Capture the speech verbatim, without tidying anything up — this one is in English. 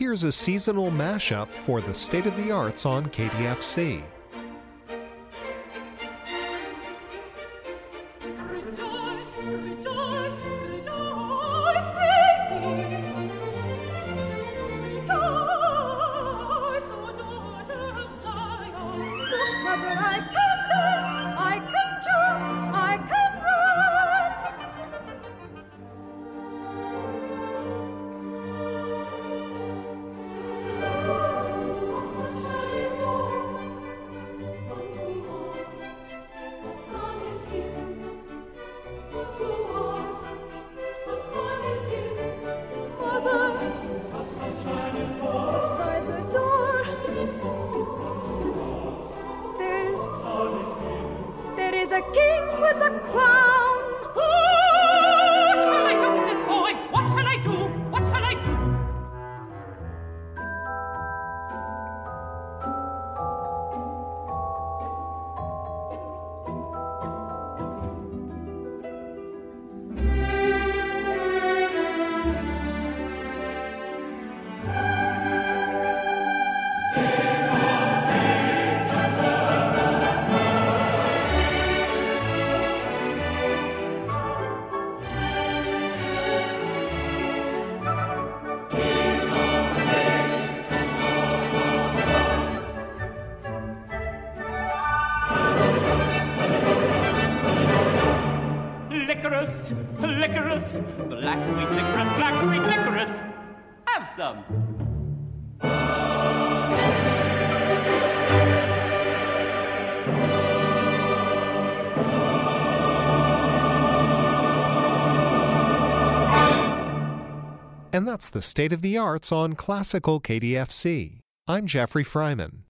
Here's a seasonal mashup for the State of the Arts on K D F C. Rejoice, rejoice, rejoice, greatly. Rejoice, O daughter of Zion. Look, mother, I can dance, I can jump, I can run. A king with a crown. Who shall I do with this boy? What shall I do? What shall I Licorice, licorice, black sweet licorice, black sweet licorice. Have some. And that's the State of the Arts on Classical K D F C. I'm Jeffrey Freiman.